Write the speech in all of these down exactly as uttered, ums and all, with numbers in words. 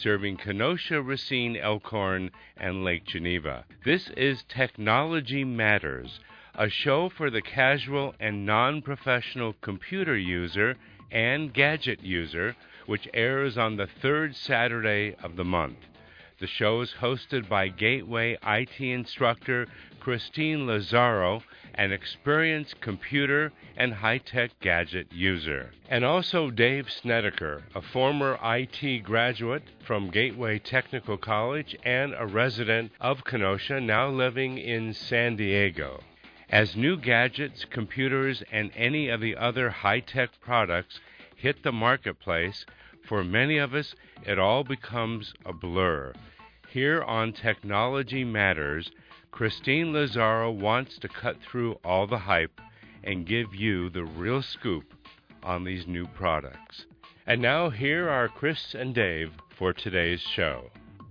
serving Kenosha, Racine, Elkhorn, and Lake Geneva. This is Technology Matters, a show for the casual and non-professional computer user and gadget user, which airs on the third Saturday of the month. The show is hosted by Gateway I T instructor Christine Lazaro, an experienced computer and high-tech gadget user. And also Dave Snedeker, a former I T graduate from Gateway Technical College and a resident of Kenosha, now living in San Diego. As new gadgets, computers, and any of the other high-tech products hit the marketplace, for many of us, it all becomes a blur. Here on Technology Matters, Christine Lazaro wants to cut through all the hype and give you the real scoop on these new products. And now here are Chris and Dave for today's show.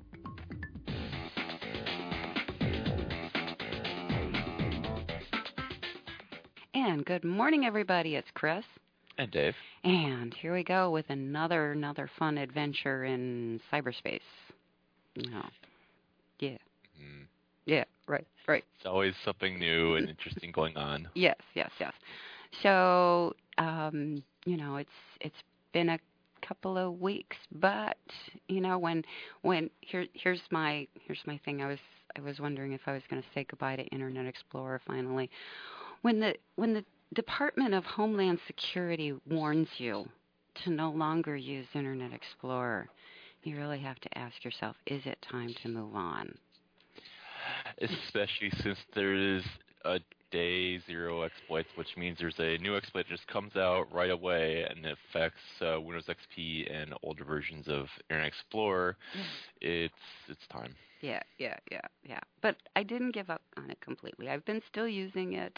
And good morning, everybody. It's Chris. And Dave. And here we go with another another fun adventure in cyberspace. No. Yeah. Mm. Yeah, right, right. It's always something new and interesting going on. Yes, yes, yes. So, um, you know, it's it's been a couple of weeks, but you know, when when here here's my here's my thing. I was I was wondering if I was going to say goodbye to Internet Explorer finally. When the when the Department of Homeland Security warns you to no longer use Internet Explorer, you really have to ask yourself, is it time to move on? Especially since there is a day zero exploits, which means there's a new exploit that just comes out right away and it affects uh, Windows X P and older versions of Internet Explorer. Yeah. It's it's time. Yeah, yeah, yeah, yeah. But I didn't give up on it completely. I've been still using it.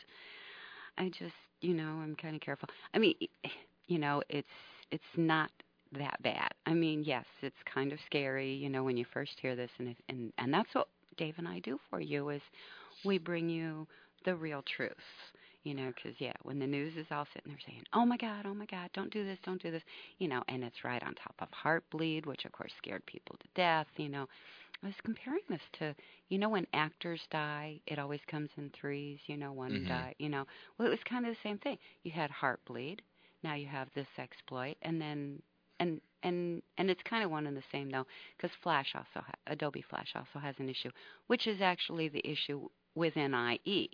I just, you know, I'm kind of careful. I mean, you know, it's it's not that bad. I mean, yes, it's kind of scary, you know, when you first hear this, and and and that's what Dave and I do for you is we bring you the real truth, you know, because yeah, when the news is all sitting there saying, oh my God, oh my God, don't do this, don't do this, you know, and it's right on top of Heartbleed, which of course scared people to death, you know. I was comparing this to, you know, when actors die, it always comes in threes, you know, one mm-hmm. die, you know. Well, it was kind of the same thing. You had Heartbleed, now you have this exploit, and then, and and and it's kind of one and the same, though, because Flash also, ha- Adobe Flash also has an issue, which is actually the issue within I E.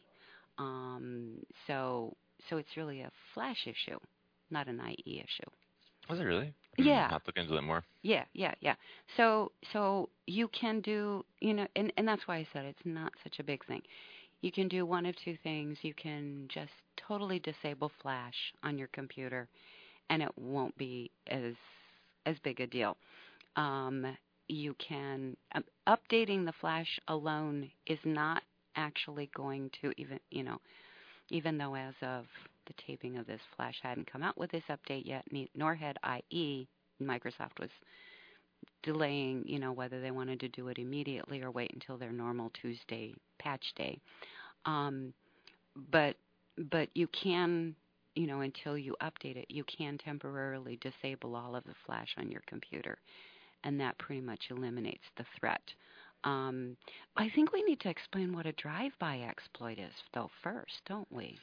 Um, so so it's really a Flash issue, not an I E issue. Was it really? Yeah. I'll have to look into it more. Yeah, yeah, yeah. So so you can do, you know, and, and that's why I said it's not such a big thing. You can do one of two things. You can just totally disable Flash on your computer, and it won't be as as big a deal. Um, you can, um, updating the Flash alone is not actually going to even, you know, even though as of the taping of this, Flash hadn't come out with this update yet, nor had I E. Microsoft was delaying, you know, whether they wanted to do it immediately or wait until their normal Tuesday patch day. Um, but but you can, you know, until you update it, you can temporarily disable all of the Flash on your computer, and that pretty much eliminates the threat. Um, I think we need to explain what a drive-by exploit is, though, first, don't we?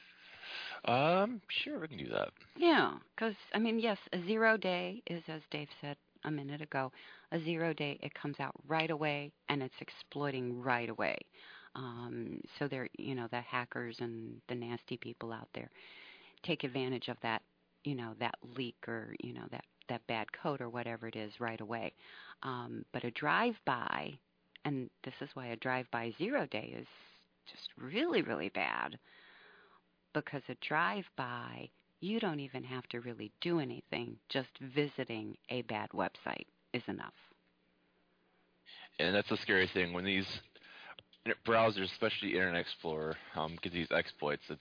Um, sure, we can do that. Yeah, because, I mean, yes, a zero day is, as Dave said a minute ago, a zero day, it comes out right away, and it's exploiting right away. Um, so they're, you know, the hackers and the nasty people out there take advantage of that, you know, that leak or, you know, that, that bad code or whatever it is right away. Um, but a drive-by, and this is why a drive-by zero day is just really, really bad, because a drive-by, you don't even have to really do anything. Just visiting a bad website is enough. And that's the scary thing. When these browsers, especially Internet Explorer, um, get these exploits, it's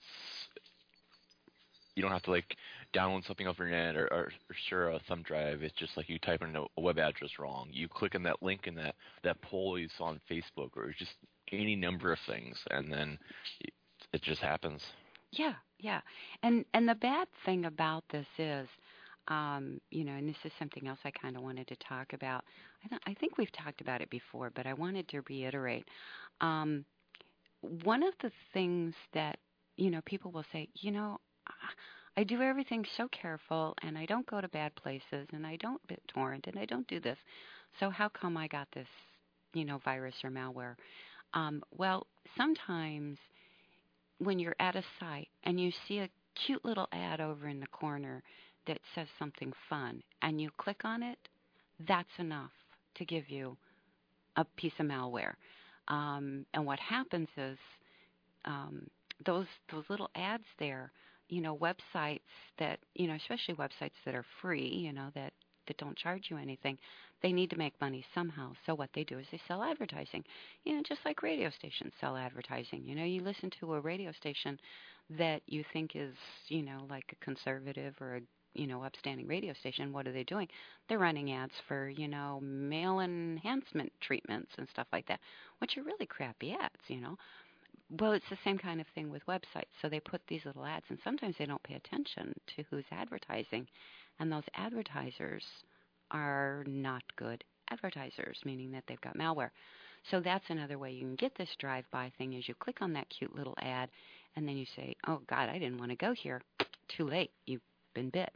you don't have to like download something off your net or, or, or share a thumb drive. It's just like you type in a, a web address wrong. You click on that link in that, that poll you saw on Facebook, or just any number of things, and then it, it just happens. Yeah, yeah. And and the bad thing about this is, Um, you know, and this is something else I kind of wanted to talk about. I, th- I think we've talked about it before, but I wanted to reiterate. Um, one of the things that, you know, people will say, you know, I do everything so careful, and I don't go to bad places, and I don't BitTorrent, and I don't do this. So how come I got this, you know, virus or malware? Um, well, sometimes when you're at a site and you see a cute little ad over in the corner that says something fun, and you click on it, that's enough to give you a piece of malware. Um, and what happens is um, those those little ads there, you know, websites that, you know, especially websites that are free, you know, that, that don't charge you anything, they need to make money somehow. So what they do is they sell advertising, you know, just like radio stations sell advertising. You know, you listen to a radio station that you think is, you know, like a conservative or a, you know, upstanding radio station. What are they doing? They're running ads for, you know, male enhancement treatments and stuff like that, which are really crappy ads, you know. Well, it's the same kind of thing with websites. So they put these little ads, and sometimes they don't pay attention to who's advertising. And those advertisers are not good advertisers, meaning that they've got malware. So that's another way you can get this drive-by thing is you click on that cute little ad, and then you say, oh, God, I didn't want to go here. Too late. You've been bit.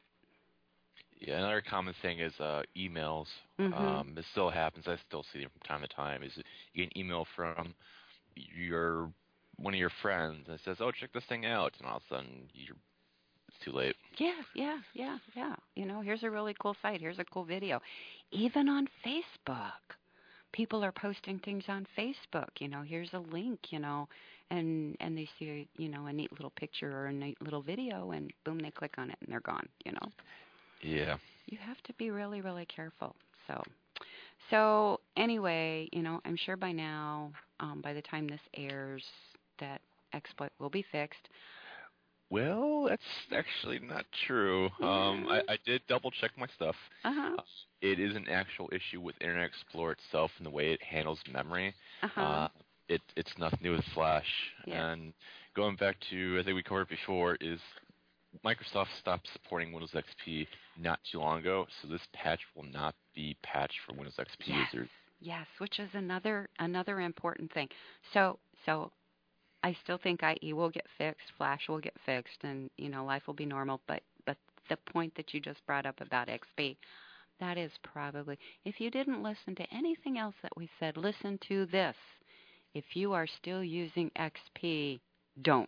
Yeah, another common thing is uh, emails. Mm-hmm. Um, it still happens. I still see them from time to time. Is you get an email from your one of your friends that says, "Oh, check this thing out," and all of a sudden you're, it's too late. Yeah, yeah, yeah, yeah. You know, here's a really cool site. Here's a cool video. Even on Facebook, people are posting things on Facebook. You know, here's a link. You know, and and they see, you know, a neat little picture or a neat little video, and boom, they click on it and they're gone. You know. Yeah. You have to be really, really careful. So, so anyway, you know, I'm sure by now, um, by the time this airs, that exploit will be fixed. Well, that's actually not true. Yeah. Um, I, I did double check my stuff. Uh-huh. Uh, it is an actual issue with Internet Explorer itself and the way it handles memory. Uh-huh. Uh, it, it's nothing new with Flash. Yeah. And going back to, I think we covered before, is Microsoft stopped supporting Windows X P not too long ago, so this patch will not be patched for Windows X P Yes. users. Yes, which is another another important thing. So, so I still think I E will get fixed, Flash will get fixed, and you know life will be normal. But but the point that you just brought up about X P, that is probably, if you didn't listen to anything else that we said, listen to this. If you are still using X P, don't.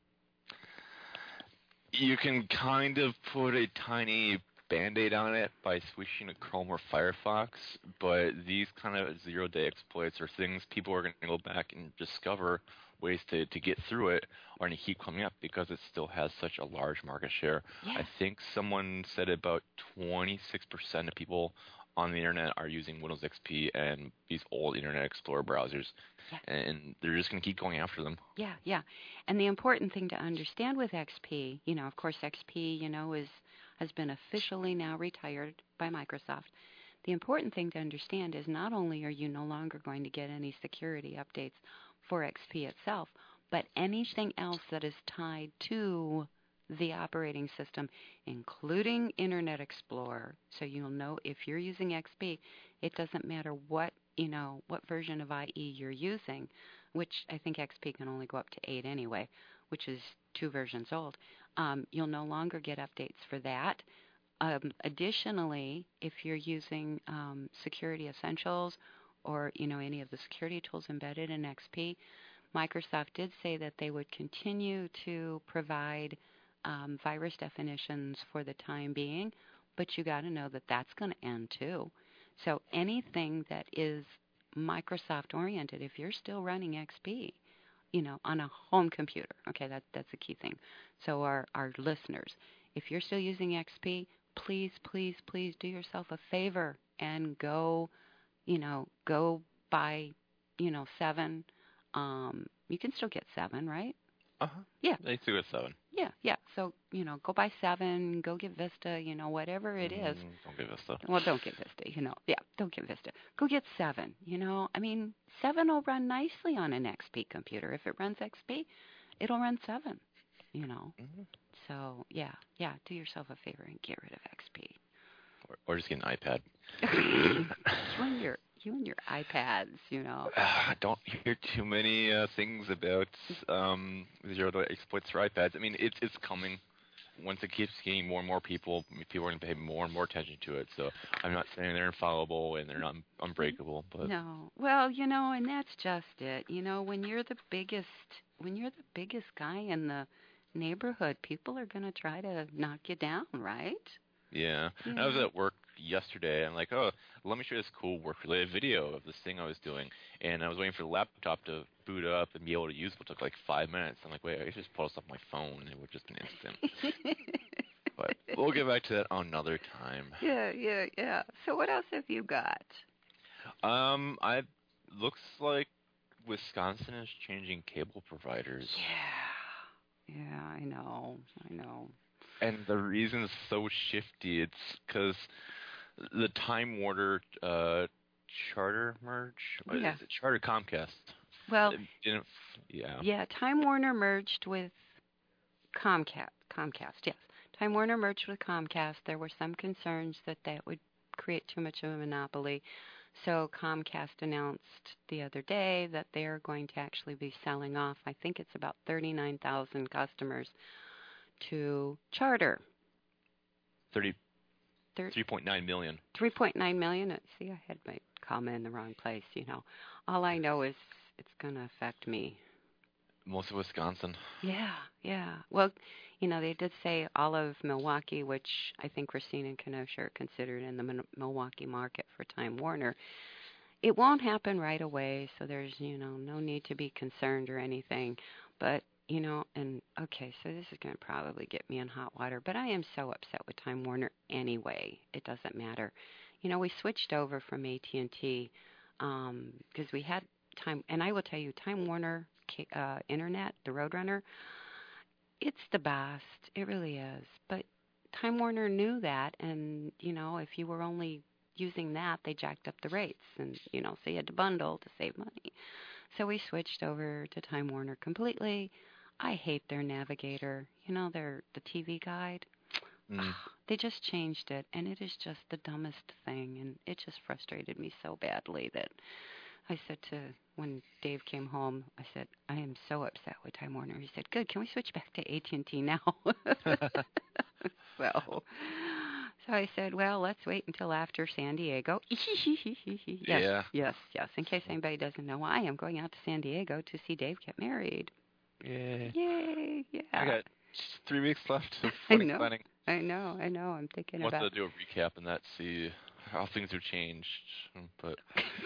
You can kind of put a tiny Band-Aid on it by switching to Chrome or Firefox, but these kind of zero-day exploits are things people are going to go back and discover ways to, to get through it are going to keep coming up because it still has such a large market share. Yeah. I think someone said about twenty-six percent of people on the internet are using Windows X P and these old Internet Explorer browsers, Yeah. and they're just going to keep going after them. Yeah, yeah. And the important thing to understand with X P, you know, of course, X P, you know, is has been officially now retired by Microsoft. The important thing to understand is not only are you no longer going to get any security updates for X P itself, but anything else that is tied to the operating system, including Internet Explorer. So you'll know if you're using X P, it doesn't matter what, you know, what version of I E you're using, which I think X P can only go up to eight anyway, which is two versions old. Um, you'll no longer get updates for that. Um, additionally, if you're using um, Security Essentials or, you know, any of the security tools embedded in X P, Microsoft did say that they would continue to provide um, virus definitions for the time being, but you got to know that that's going to end too. So anything that is Microsoft oriented, if you're still running X P, you know, on a home computer, okay, that that's a key thing. So our, our listeners, if you're still using X P, please, please, please do yourself a favor and go, you know, go buy, you know, seven. Um, you can still get seven, right? Uh-huh. Yeah. They do it seven. Yeah, yeah. So, you know, go buy seven, go get Vista, you know, whatever it is. Mm, don't get Vista. Well, don't get Vista, you know. Yeah, don't get Vista. Go get seven, you know. I mean, seven will run nicely on an X P computer. If it runs X P, it'll run seven, you know. Mm-hmm. So yeah, yeah, do yourself a favor and get rid of X P. Or, or just get an iPad. you and your you and your iPads, you know. Uh, I don't hear too many uh, things about um, zero-day exploits for iPads. I mean, it's it's coming. Once it keeps getting more and more people, people are going to pay more and more attention to it. So I'm not saying they're infallible and they're not unbreakable, but No. Well, you know, and that's just it. You know, when you're the biggest when you're the biggest guy in the neighborhood, people are going to try to knock you down, right? yeah. Yeah. I was at work yesterday. I'm like, oh, let me show you this cool work-related video of this thing I was doing. And I was waiting for the laptop to boot up and be able to use it. It took like five minutes. I'm like, wait, I could just pull this off my phone. It would just be instant. But we'll get back to that another time. Yeah, yeah, yeah. So what else have you got? Um, I looks like Wisconsin is changing cable providers. Yeah. Yeah, I know. I know. And the reason it's so shifty, it's because the Time Warner uh, Charter merge? What Yeah. is it? Charter Comcast. Well, It didn't, yeah. yeah, Time Warner merged with Comcast. Comcast, yes. Time Warner merged with Comcast. There were some concerns that that would create too much of a monopoly. So Comcast announced the other day that they are going to actually be selling off, I think it's about thirty-nine thousand customers, to Charter. thirty, Thir- three point nine million. three point nine million. Uh, See, I had my comma in the wrong place, you know. All I know is it's going to affect me. Most of Wisconsin. Yeah, yeah. Well, you know, they did say all of Milwaukee, which I think Racine and Kenosha are considered in the Min- Milwaukee market for Time Warner. It won't happen right away, so there's, you know, no need to be concerned or anything. But, you know, and okay, so this is going to probably get me in hot water, but I am so upset with Time Warner anyway. It doesn't matter. You know, we switched over from A T and T um, because we had Time, and I will tell you, Time Warner uh, Internet, the Roadrunner, it's the best. It really is. But Time Warner knew that, and, you know, if you were only using that, they jacked up the rates, and, you know, so you had to bundle to save money. So we switched over to Time Warner completely. I hate their navigator, you know, their the T V guide. Mm. They just changed it, and it is just the dumbest thing, and it just frustrated me so badly that I said to, when Dave came home, I said, I am so upset with Time Warner. He said, good, can we switch back to A T and T now? so, so I said, well, let's wait until after San Diego. yes, Yeah. yes, yes. In case anybody doesn't know, I am going out to San Diego to see Dave get married. Yeah. Yay, yeah. I got three weeks left of I wedding know. planning. I know, I know. I'm thinking I'll about have to do a recap and that, see how things have changed. But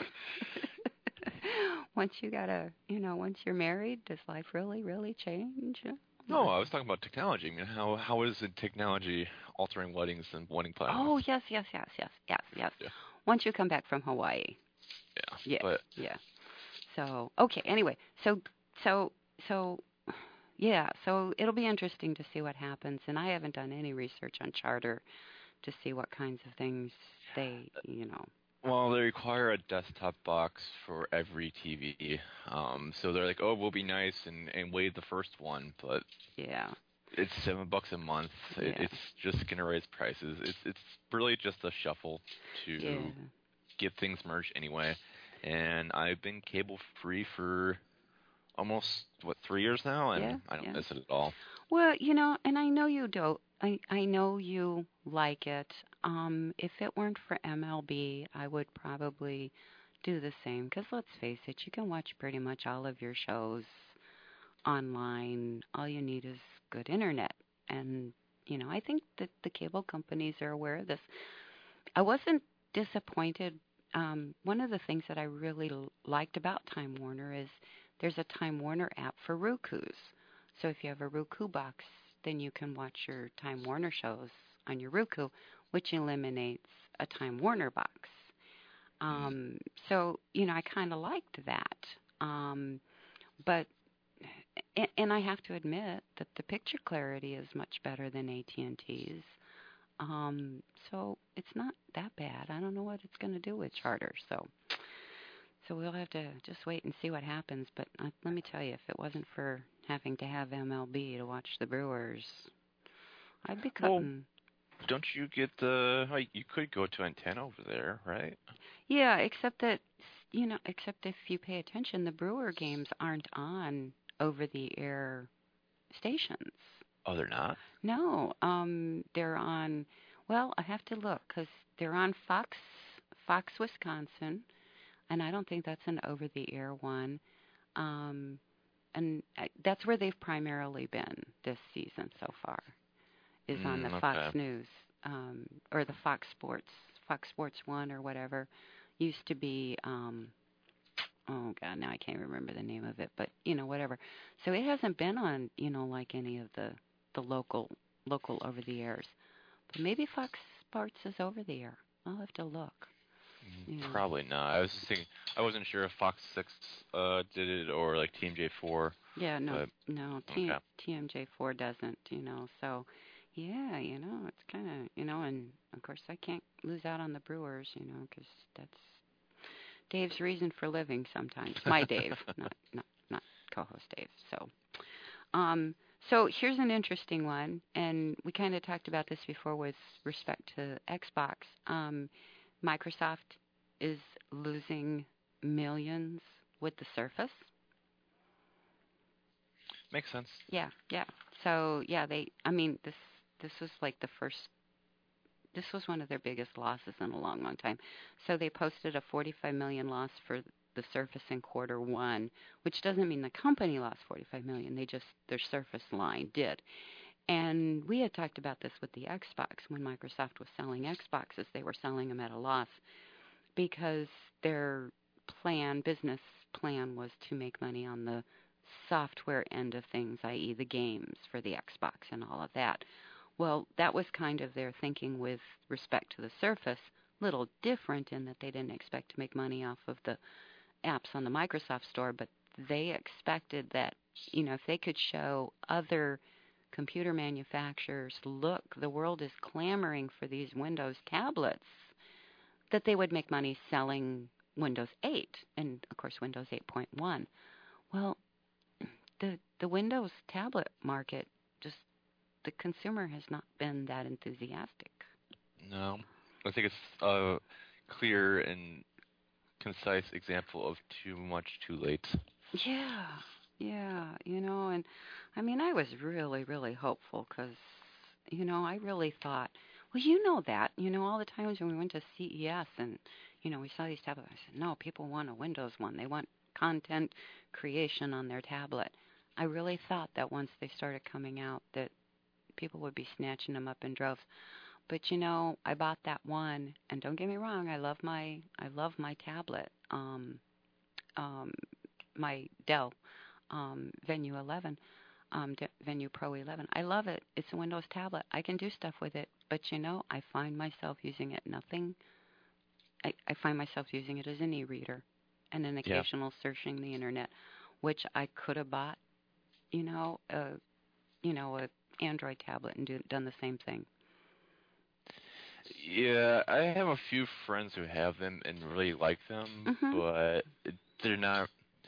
once you gotta, you know, once you're married, does life really, really change? no, I was talking about technology. I mean, how how is the technology altering weddings and wedding planning? Oh, yes, yes, yes, yes, yes, yes. Yeah. Once you come back from Hawaii. Yeah. Yeah. But Yeah. So, okay, anyway. So, so, so, yeah, so it'll be interesting to see what happens. And I haven't done any research on Charter to see what kinds of things they, you know. well, they require a desktop box for every T V. Um, so they're like, oh, we'll be nice and, and waive the first one, but Yeah. it's seven bucks a month. It, Yeah. it's just gonna raise prices. It's it's really just a shuffle to Yeah. get things merged anyway. And I've been cable free for almost what three years now, and Yeah, I don't yeah. miss it at all. Well, you know, and I know you don't. I I know you like it. Um, if it weren't for M L B, I would probably do the same. Because let's face it, you can watch pretty much all of your shows online. All you need is good internet, and you know, I think that the cable companies are aware of this. I wasn't disappointed. Um, one of the things that I really l- liked about Time Warner is there's a Time Warner app for Roku's. So if you have a Roku box, then you can watch your Time Warner shows on your Roku, which eliminates a Time Warner box. Um, so, you know, I kind of liked that. Um, but, and, and I have to admit that the picture clarity is much better than A T and T's. Um, so it's not that bad. I don't know what it's going to do with Charter. So, so we'll have to just wait and see what happens. But uh, let me tell you, if it wasn't for having to have M L B to watch the Brewers, I'd be Well, cutting. don't you get the? Like, you could go to antenna over there, right? Yeah, except that you know, except if you pay attention, the Brewer games aren't on over-the-air stations. Oh, they're not. No, um, they're on. Well, I have to look because they're on Fox, Fox Wisconsin, and I don't think that's an over-the-air one. Um, and I, that's where they've primarily been this season so far, is on the Mm, Fox okay. News um, or the Fox Sports, Fox Sports One or whatever. Used to be, um, oh God, now I can't remember the name of it, but you know, whatever. So it hasn't been on, you know, like any of the the local local over the airs. But maybe Fox Sports is over the air. I'll have to look. Mm, You know. Probably not. I was just thinking. I wasn't sure if Fox Six uh did it or like T M J Four, Yeah, no, but no, T okay. T M J four doesn't, you know. So, yeah, you know, it's kind of, you know, and of course I can't lose out on the Brewers, you know, because that's Dave's reason for living sometimes. My Dave, not not not co-host Dave. So, um, so here's an interesting one, and we kind of talked about this before with respect to Xbox. Um, Microsoft is losing millions with the Surface. Makes sense. Yeah, yeah. So yeah, they. I mean, this this was like the first. This was one of their biggest losses in a long, long time. So they posted a forty-five million loss for the Surface in quarter one, which doesn't mean the company lost forty-five million. They just their Surface line did. And we had talked about this with the Xbox when Microsoft was selling Xboxes. They were selling them at a loss because their plan, business plan, was to make money on the software end of things, that is the games for the Xbox and all of that. Well, that was kind of their thinking with respect to the Surface. Little different in that they didn't expect to make money off of the apps on the Microsoft Store, but they expected that, you know, if they could show other computer manufacturers, look, the world is clamoring for these Windows tablets, that they would make money selling Windows eight and, of course, Windows eight point one. Well, the the Windows tablet market, just the consumer has not been that enthusiastic. No, I think it's a clear and concise example of too much, too late. Yeah, yeah, you know, and I mean, I was really, really hopeful because, you know, I really thought, well, you know that, you know, all the times when we went to C E S and, you know, we saw these tablets, I said, no, people want a Windows one. They want content creation on their tablet. I really thought that once they started coming out that people would be snatching them up in droves. But you know, I bought that one, and don't get me wrong, I love my I love my tablet, um, um, my Dell um, Venue eleven, um, D- Venue Pro eleven. I love it. It's a Windows tablet. I can do stuff with it. But you know, I find myself using it nothing. I, I find myself using it as an e-reader, and an Yeah. occasional searching the internet, which I could have bought, you know, a you know a Android tablet and do, done the same thing. Yeah, I have a few friends who have them and really like them, Mhm. but they're not.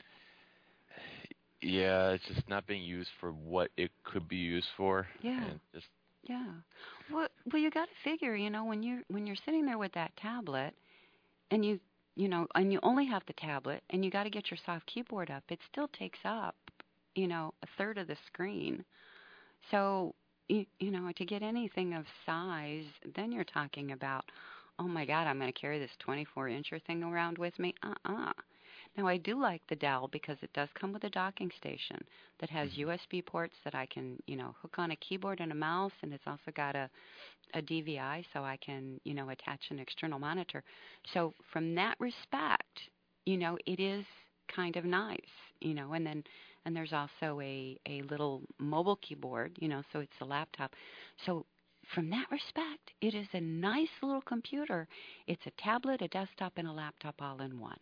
Yeah, it's just not being used for what it could be used for, Yeah. and just Yeah. Well, well, you got to figure, you know, when you're when you're sitting there with that tablet, and you you know, and you only have the tablet, and you got to get your soft keyboard up, it still takes up, you know, a third of the screen. So, you, you know, to get anything of size, then you're talking about, oh my God, I'm going to carry this twenty-four incher thing around with me. Uh-uh. Now, I do like the Dell because it does come with a docking station that has Mhm. U S B ports that I can, you know, hook on a keyboard and a mouse, and it's also got a, a D V I so I can, you know, attach an external monitor. So from that respect, you know, it is kind of nice, you know, and then and there's also a, a little mobile keyboard, you know, so it's a laptop. So from that respect, it is a nice little computer. It's a tablet, a desktop, and a laptop all in one.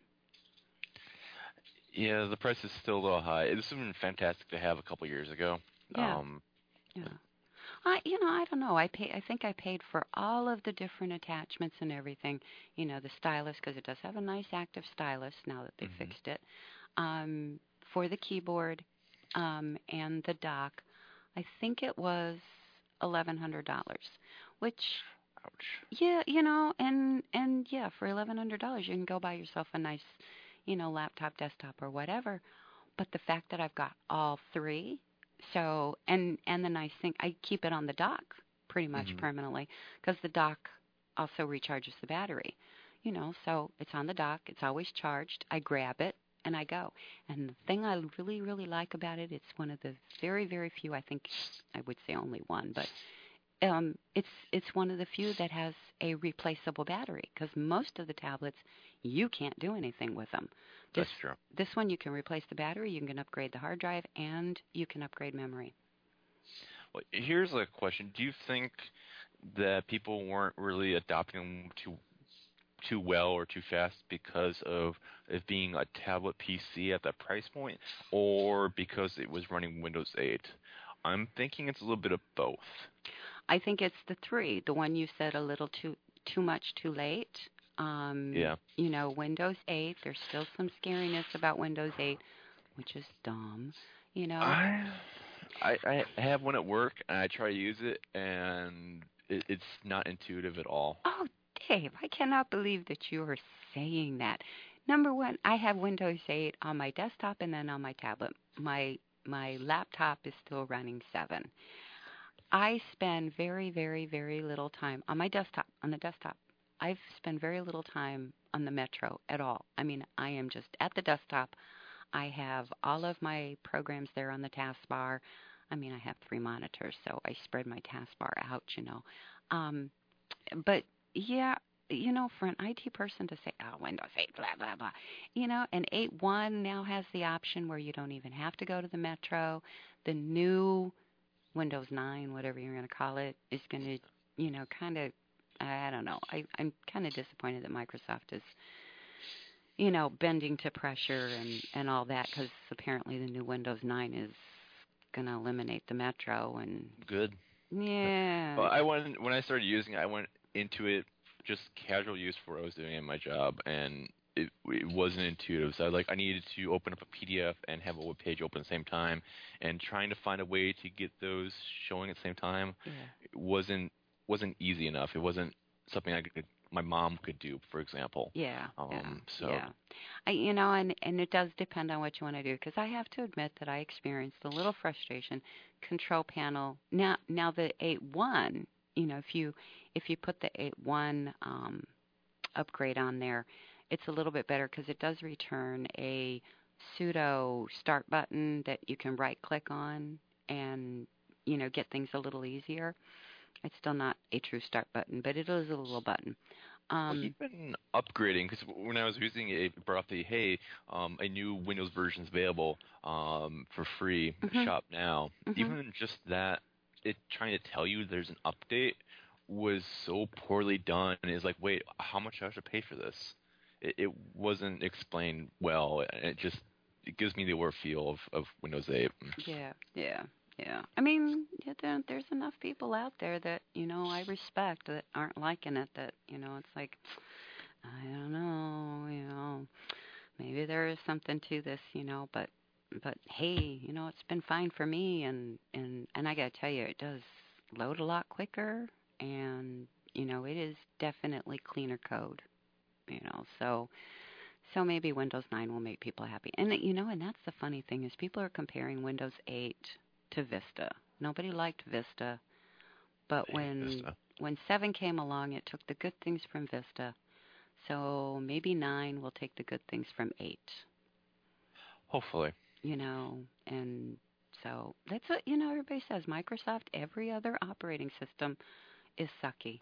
yeah, the price is still a little high. This would have been fantastic to have a couple years ago. Yeah, Um, yeah. I, you know, I don't know. I pay. I think I paid for all of the different attachments and everything. You know, the stylus because it does have a nice active stylus now that they mhm. fixed it. Um, for the keyboard, um, and the dock, I think it was eleven hundred dollars, which Ouch. yeah, you know, and and yeah, for eleven hundred dollars you can go buy yourself a nice, you know, laptop, desktop, or whatever. But the fact that I've got all three, so and and the nice thing, I keep it on the dock pretty much Mhm. permanently because the dock also recharges the battery, you know. So it's on the dock, it's always charged. I grab it and I go. And the thing I really really like about it, it's one of the very very few. I think I would say only one, but um, it's it's one of the few that has a replaceable battery because most of the tablets you can't do anything with them. This That's true. this one you can replace the battery, you can upgrade the hard drive, and you can upgrade memory. Well, here's a question: do you think that people weren't really adopting them too too well or too fast because of it being a tablet P C at that price point, or because it was running Windows eight? I'm thinking it's a little bit of both. I think it's the three, the one you said a little too too much too late. Um, Yeah. you know, Windows eight. There's still some scariness about Windows eight, which is dumb. You know, I I I have one at work and I try to use it and it, it's not intuitive at all. oh, Dave, I cannot believe that you are saying that. Number one, I have Windows eight on my desktop and then on my tablet. My my laptop is still running seven. I spend very, very, very little time on my desktop, on the desktop. I've spent very little time on the Metro at all. I mean, I am just at the desktop. I have all of my programs there on the taskbar. I mean, I have three monitors, so I spread my taskbar out, you know. Um, but yeah, you know, for an I T person to say, oh, Windows eight, blah, blah, blah, you know, and eight point one now has the option where you don't even have to go to the Metro. The new Windows nine, whatever you're going to call it, is going to, you know, kind of, I don't know. I, I'm kind of disappointed that Microsoft is, you know, bending to pressure and, and all that because apparently the new Windows nine is going to eliminate the Metro and Good. yeah. Well, I went when I started using it, I went into it just casual use for what I was doing in my job, and it it wasn't intuitive. So I like I needed to open up a P D F and have a web page open at the same time, and trying to find a way to get those showing at the same time Yeah. it wasn't wasn't easy enough. It wasn't something I could my mom could do, for example. Yeah, Um, yeah, so yeah. I, you know, and and it does depend on what you want to do. Because I have to admit that I experienced a little frustration. Control panel. Now, now the eight point one. You know, if you if you put the eight point one um, upgrade on there, it's a little bit better because it does return a pseudo start button that you can right click on and you know get things a little easier. It's still not a true start button, but it is a little button. Well, Um, even upgrading, because when I was using it, it brought up the, hey, um, a new Windows version is available um, for free, mhm, shop now. mhm. Even just that, it trying to tell you there's an update was so poorly done. And it's like, wait, how much do I have to pay for this? It, it wasn't explained well, and it just it gives me the over feel of, of Windows eight. Yeah, yeah, yeah. I mean, yeah, there, there's enough people out there that you know I respect that aren't liking it. That you know, it's like I don't know, you know, maybe there is something to this, you know, but but hey, you know, it's been fine for me, and and and I gotta tell you, it does load a lot quicker, and you know, it is definitely cleaner code, you know, so. So maybe Windows nine will make people happy. And you know, and that's the funny thing is people are comparing Windows eight to Vista. Nobody liked Vista, but I hate when Vista. when seven came along, it took the good things from Vista. So maybe nine will take the good things from eight. Hopefully. You know, and so that's what you know everybody says Microsoft every other operating system is sucky.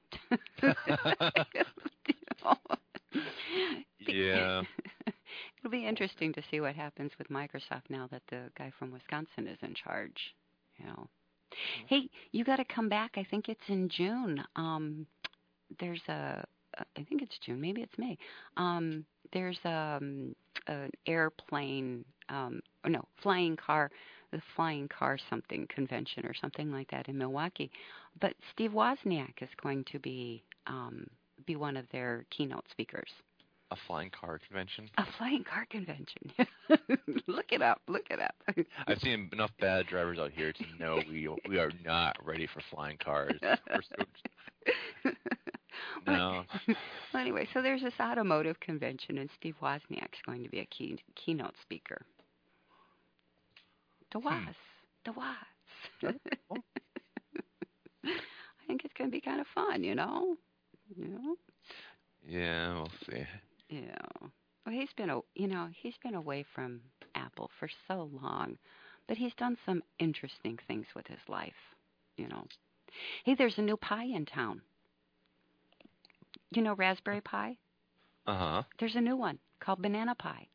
You know? Yeah. It'll be interesting to see what happens with Microsoft now that the guy from Wisconsin is in charge. You know, hey, you got to come back. I think it's in June. Um, there's a, I think it's June. Maybe it's May. Um, there's um, an airplane, um, or no, flying car, the flying car something convention or something like that in Milwaukee. But Steve Wozniak is going to be um, be one of their keynote speakers. A flying car convention? A flying car convention. Look it up. Look it up. I've seen enough bad drivers out here to know we we are not ready for flying cars. We're so, no. Well, anyway, so there's this automotive convention, and Steve Wozniak's going to be a key, keynote speaker. The Woz. Hmm. The Woz. I think it's going to be kind of fun, you know? You know? Yeah, we'll see. Yeah. Well, he's been, a, you know, he's been away from Apple for so long, but he's done some interesting things with his life, you know. Hey, there's a new pie in town. You know Raspberry Pi? Uh-huh. There's a new one called Banana Pie.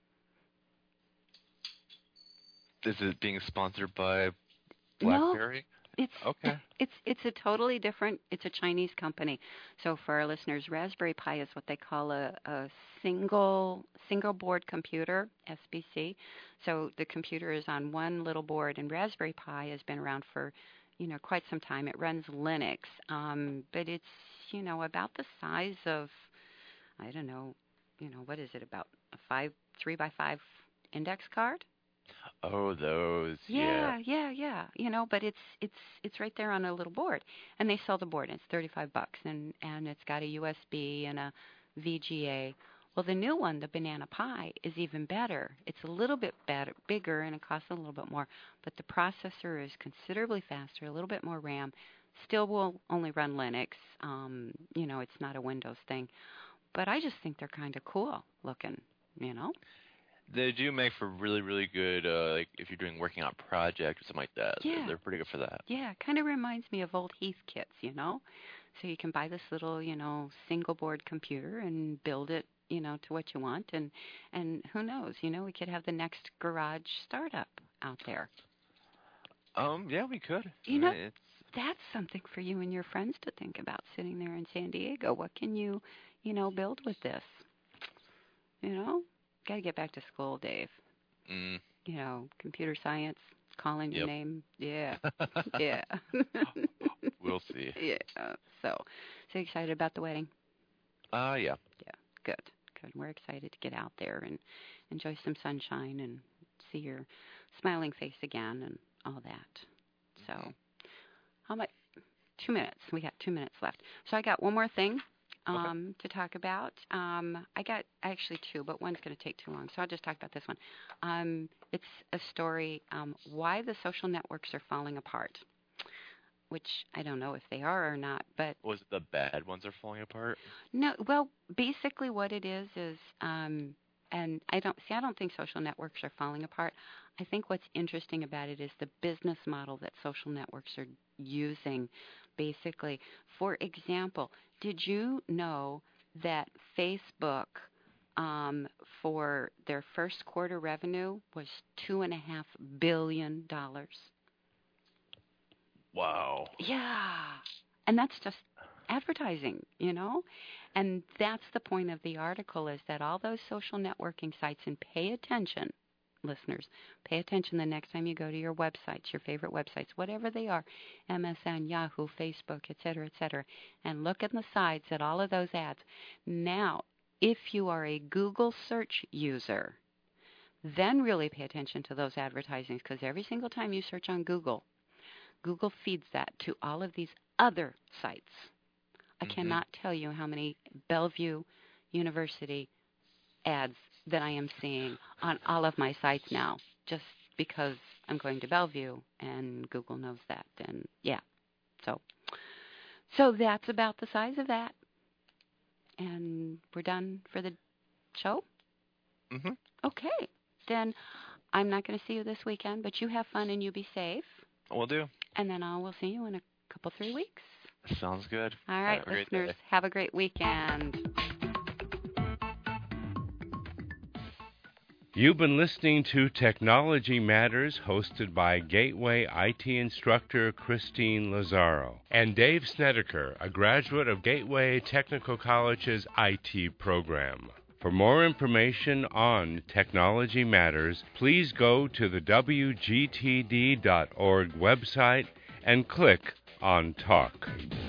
Is it being sponsored by BlackBerry? No, it's okay. It's it's a totally different. It's a Chinese company. So for our listeners, Raspberry Pi is what they call a, a single single board computer, S B C. So the computer is on one little board, and Raspberry Pi has been around for, you know, quite some time. It runs Linux, um, but it's, you know, about the size of, I don't know, you know, what is it, about a five three by five index card? Oh, those. Yeah, yeah, yeah. You know, but it's it's it's right there on a little board, and they sell the board. And it's thirty-five bucks, and and it's got a U S B and a V G A. Well, the new one, the Banana Pi, is even better. It's a little bit better, bigger, and it costs a little bit more. But the processor is considerably faster, a little bit more RAM. Still will only run Linux. Um, you know, it's not a Windows thing. But I just think they're kind of cool looking, you know? They do make for really, really good, uh, like, if you're doing working on a project or something like that. Yeah. They're, they're pretty good for that. Yeah, it kind of reminds me of old Heath kits, you know? So you can buy this little, you know, single board computer and build it, you know, to what you want. And, and who knows, you know, we could have the next garage startup out there. Um, yeah, we could. You know, it's... that's something for you and your friends to think about sitting there in San Diego. What can you, you know, build with this? You know? Got to get back to school, Dave. Mm. You know, computer science, calling your Yep. name. Yeah. Yeah. We'll see. Yeah. So, so excited about the wedding? Uh, yeah. Yeah. Good. Good. We're excited to get out there and enjoy some sunshine and see your smiling face again and all that. So, how much? Two minutes. We got two minutes left. So I got one more thing um, okay. to talk about. Um, I got actually two, but one's going to take too long, so I'll just talk about this one. Um, it's a story, um, why the social networks are falling apart, which I don't know if they are or not, but... Was it the bad ones are falling apart? No, well, basically what it is is, um, and I don't, see, I don't think social networks are falling apart. I think what's interesting about it is the business model that social networks are using, basically. For example, did you know that Facebook, um, for their first quarter revenue, was two and a half billion dollars? Wow. Yeah, and that's just advertising, you know? And that's the point of the article, is that all those social networking sites, and pay attention, listeners, pay attention the next time you go to your websites, your favorite websites, whatever they are, M S N, Yahoo, Facebook, et cetera, et cetera, and look at the sides at all of those ads. Now, if you are a Google search user, then really pay attention to those advertisements, because every single time you search on Google, Google feeds that to all of these other sites. I mm-hmm. cannot tell you how many Bellevue University ads that I am seeing on all of my sites now, just because I'm going to Bellevue and Google knows that. And yeah, so so that's about the size of that. And we're done for the show? Mm-hmm. Okay. Then I'm not going to see you this weekend, but you have fun and you be safe. Will do. And then I will see you in a couple, three weeks. Sounds good. All right, have listeners, have a great weekend. You've been listening to Technology Matters, hosted by Gateway I T instructor Christine Lazaro and Dave Snedeker, a graduate of Gateway Technical College's I T program. For more information on Technology Matters, please go to the W G T D dot org website and click on Talk.